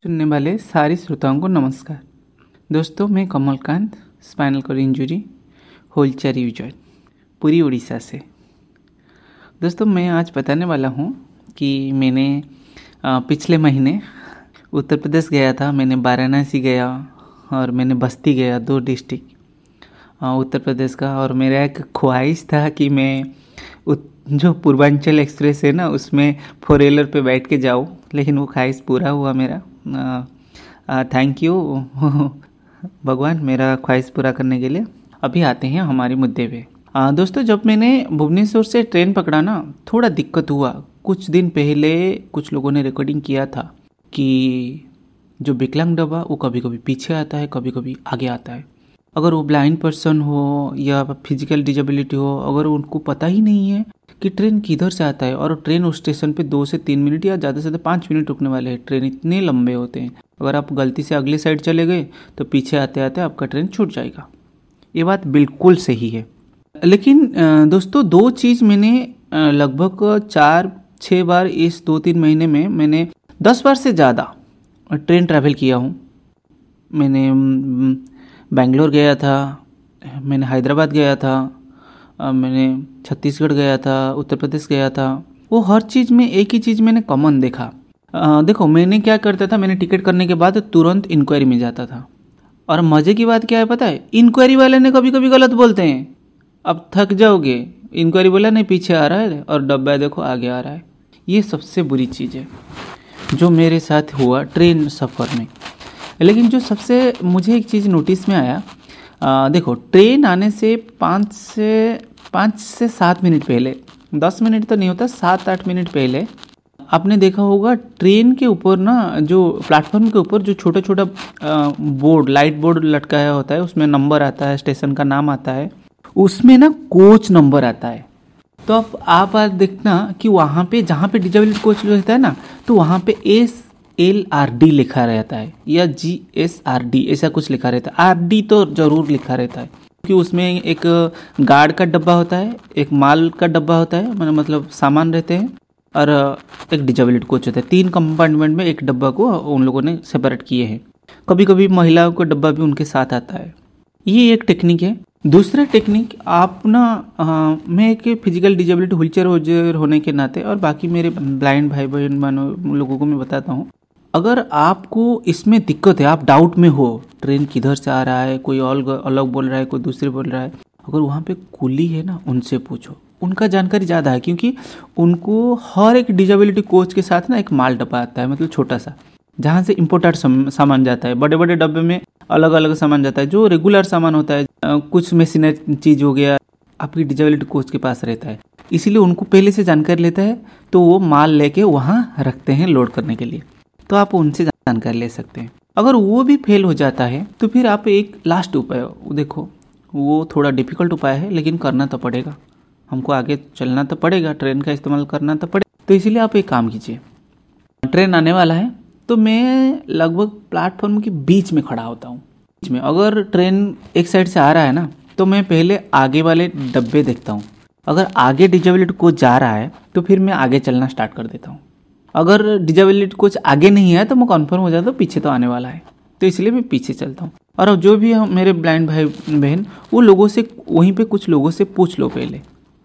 सुनने वाले सारे श्रोताओं को नमस्कार। दोस्तों, मैं Kamalkant, spinal cord injury, wheelchair user, पूरी उड़ीसा से। दोस्तों, मैं आज बताने वाला हूँ कि मैंने पिछले महीने उत्तर प्रदेश गया था। मैंने वाराणसी गया और मैंने बस्ती गया, 2 डिस्ट्रिक्ट उत्तर प्रदेश का। और मेरा एक ख्वाहिश था कि मैं जो पूर्वांचल एक्सप्रेस है ना, उसमें 4 व्हीलर पे बैठ के जाऊँ, लेकिन वो ख्वाहिश पूरा हुआ मेरा। थैंक यू भगवान, मेरा ख्वाहिश पूरा करने के लिए। अभी आते हैं हमारे मुद्दे पे। दोस्तों, जब मैंने भुवनेश्वर से ट्रेन पकड़ा ना, थोड़ा दिक्कत हुआ। कुछ दिन पहले कुछ लोगों ने रिकॉर्डिंग किया था कि जो विकलांग डब्बा वो कभी कभी पीछे आता है, कभी कभी आगे आता है। अगर वो ब्लाइंड पर्सन हो या फिजिकल डिजेबिलिटी हो, अगर उनको पता ही नहीं है कि ट्रेन किधर से आता है, और ट्रेन उस स्टेशन पे 2 से 3 मिनट या ज़्यादा से ज़्यादा 5 मिनट रुकने वाले हैं। ट्रेन इतने लंबे होते हैं, अगर आप गलती से अगले साइड चले गए तो पीछे आते आते आपका ट्रेन छूट जाएगा। ये बात बिल्कुल सही है। लेकिन दोस्तों, 2 चीज़ मैंने लगभग 4-6 बार इस 2-3 महीने में मैंने 10 बार से ज़्यादा ट्रेन ट्रैवल किया हूँ। मैंने बेंगलोर गया था, मैंने हैदराबाद गया था, मैंने छत्तीसगढ़ गया था, उत्तर प्रदेश गया था। वो हर चीज़ में एक ही चीज़ मैंने कॉमन देखा। देखो, मैंने क्या करता था, मैंने टिकट करने के बाद तुरंत इंक्वायरी में जाता था। और मज़े की बात क्या है पता है, इंक्वायरी वाले ने कभी कभी गलत बोलते हैं। अब थक जाओगे, इंक्वायरी बोला नहीं पीछे आ रहा है और डब्बा देखो आगे आ रहा है। ये सबसे बुरी चीज़ है जो मेरे साथ हुआ ट्रेन सफ़र में। लेकिन जो सबसे मुझे एक चीज़ नोटिस में आया, देखो, ट्रेन आने से 5 से 7 मिनट पहले, 10 मिनट तो नहीं होता, 7-8 मिनट पहले आपने देखा होगा ट्रेन के ऊपर ना, जो प्लेटफॉर्म के ऊपर जो छोटा छोटा बोर्ड, लाइट बोर्ड लटकाया होता है, उसमें नंबर आता है, स्टेशन का नाम आता है, उसमें ना कोच नंबर आता है। तो अब आप आज देखना कि वहाँ पे जहाँ पे डिसेबिलिटी कोच रहता है ना, तो वहाँ पे SLRD लिखा रहता है या GSRD ऐसा कुछ लिखा रहता है। RD तो जरूर लिखा रहता है, क्योंकि उसमें एक गार्ड का डब्बा होता है, एक माल का डब्बा होता है, मतलब सामान रहते हैं, और एक डिसेबिलिटी कोच होता है। 3 कंपार्टमेंट में एक डब्बा को उन लोगों ने सेपरेट किए हैं। कभी कभी महिलाओं का डब्बा भी उनके साथ आता है। ये एक टेक्निक है। दूसरा टेक्निक, आप ना मैं एक फिजिकल डिसेबिलिटी व्हीलचेयर यूजर होने के नाते और बाकी मेरे ब्लाइंड भाई बहन लोगों को मैं बताता हूँ, अगर आपको इसमें दिक्कत है, आप डाउट में हो ट्रेन किधर से आ रहा है, कोई और अलग बोल रहा है, कोई दूसरे बोल रहा है, अगर वहाँ पे कुली है ना, उनसे पूछो, उनका जानकारी ज़्यादा है। क्योंकि उनको हर एक डिसेबिलिटी कोच के साथ ना एक माल डब्बा आता है, मतलब छोटा सा, जहाँ से इम्पोर्टेड सामान जाता है। बड़े बड़े डब्बे में अलग अलग सामान जाता है, जो रेगुलर सामान होता है, कुछ मशीनरी चीज़ हो गया, आपकी डिसेबिलिटी कोच के पास रहता है। इसीलिए उनको पहले से जानकारी लेता है, तो वो माल लेके वहाँ रखते हैं लोड करने के लिए। तो आप उनसे जानकारी ले सकते हैं। अगर वो भी फेल हो जाता है तो फिर आप एक लास्ट उपाय देखो, वो थोड़ा डिफिकल्ट उपाय है, लेकिन करना तो पड़ेगा, हमको आगे चलना तो पड़ेगा, ट्रेन का इस्तेमाल करना तो पड़ेगा। तो इसीलिए आप एक काम कीजिए, ट्रेन आने वाला है तो मैं लगभग प्लेटफॉर्म के बीच में खड़ा होता हूँ। बीच में अगर ट्रेन एक साइड से आ रहा है ना, तो मैं पहले आगे वाले डब्बे देखता हूँ। अगर आगे डिसेबिलिटी कोच जा रहा है तो फिर मैं आगे चलना स्टार्ट कर देता हूँ। अगर डिसेबिलिटी कोच आगे नहीं है तो मैं कन्फर्म हो जाता हूँ पीछे तो आने वाला है, तो इसलिए मैं पीछे चलता हूँ। और जो भी मेरे ब्लाइंड भाई बहन, वो लोगों से वहीं पे कुछ लोगों से पूछ लो पहले,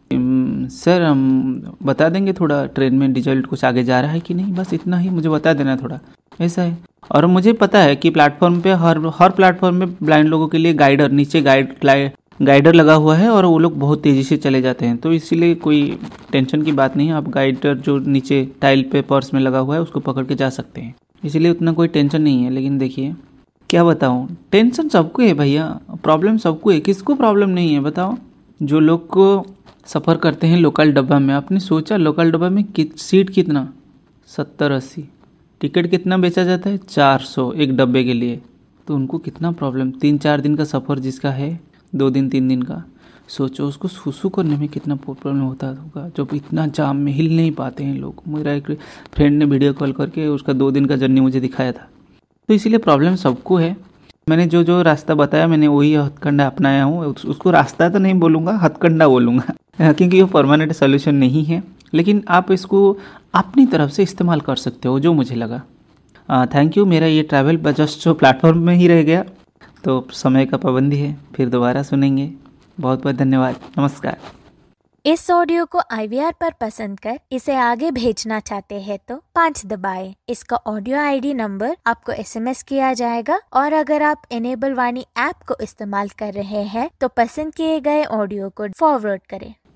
सर हम बता देंगे थोड़ा ट्रेन में डिसेबिलिटी कुछ आगे जा रहा है कि नहीं, बस इतना ही मुझे बता देना थोड़ा, ऐसा है। और मुझे पता है कि प्लेटफॉर्म पे हर प्लेटफॉर्म में ब्लाइंड लोगों के लिए गाइडर, नीचे गाइडर लगा हुआ है, और वो लोग बहुत तेज़ी से चले जाते हैं, तो इसीलिए कोई टेंशन की बात नहीं है। आप गाइडर जो नीचे टाइल पे पर्स में लगा हुआ है उसको पकड़ के जा सकते हैं, इसलिए उतना कोई टेंशन नहीं है। लेकिन देखिए, क्या बताऊँ, टेंशन सबको है भैया, प्रॉब्लम सबको है, किसको प्रॉब्लम नहीं है बताओ। जो लोग को सफ़र करते हैं लोकल डब्बा में, आपने सोचा लोकल डब्बा में सीट कितना, 70-80, टिकट कितना बेचा जाता है, 400 एक डब्बे के लिए। तो उनको कितना प्रॉब्लम, 3-4 दिन का सफ़र जिसका है, 2 दिन 3 दिन का, सोचो उसको सुसु करने में कितना प्रॉब्लम होता होगा, जब इतना जाम में हिल नहीं पाते हैं लोग। मेरा एक फ्रेंड ने वीडियो कॉल करके उसका 2 दिन का जर्नी मुझे दिखाया था। तो इसीलिए प्रॉब्लम सबको है। मैंने जो रास्ता बताया, मैंने वही हथकंडा अपनाया हूँ। उसको रास्ता तो नहीं बोलूँगा, हथकंडा बोलूँगा, क्योंकि वो परमानेंट सोल्यूशन नहीं है, लेकिन आप इसको अपनी तरफ से इस्तेमाल कर सकते हो, जो मुझे लगा। Thank you. मेरा ये ट्रैवल बजस्ट जो प्लेटफॉर्म में ही रह गया, तो समय का पाबंदी है, फिर दोबारा सुनेंगे। बहुत बहुत धन्यवाद। नमस्कार। इस ऑडियो को IVR पर पसंद कर इसे आगे भेजना चाहते हैं तो 5 दबाएं। इसका ऑडियो ID नंबर आपको SMS किया जाएगा और अगर आप इनेबल वाणी ऐप को इस्तेमाल कर रहे हैं तो पसंद किए गए ऑडियो को फॉरवर्ड करें।